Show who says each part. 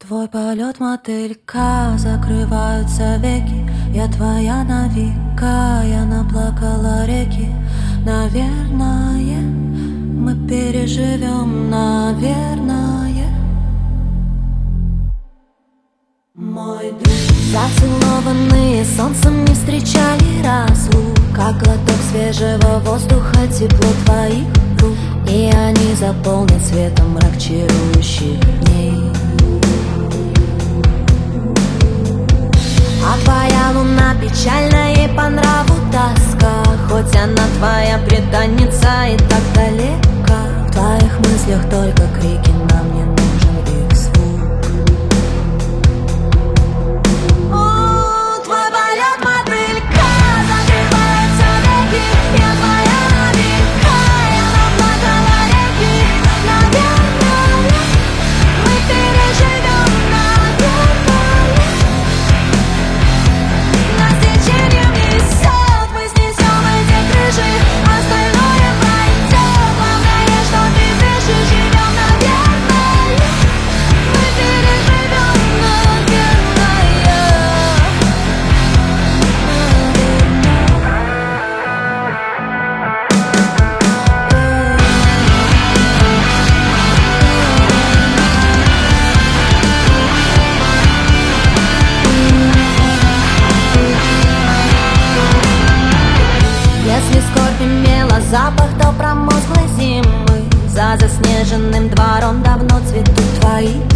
Speaker 1: Твой полет, мотылька, закрываются веки. Я твоя навека, я наплакала реки. Наверное, мы переживем, наверное. Мой друг, зацелованные солнцем не встречали разлук. Как глоток свежего воздуха, тепло твоих рук. И они заполнят светом мрак чарующих дней. А твоя луна печальна, ей по нраву тоска. Хоть она твоя преданница и так далека. В твоих мыслях только крики, нам не нужен их звук. О, твой полет, мотылька, закрываются веки. Я твоя навека, я наплакала реки. Наверное, мы переживем, наверное. Нас течением несет, мы снесем эти крыши. Остальное пройдет, главное, что ты дышишь. Живем, наверное, мы переживем, наверное. Если скорбь имела запах, то промозглой зимы. За заснеженным двором давно цветут твои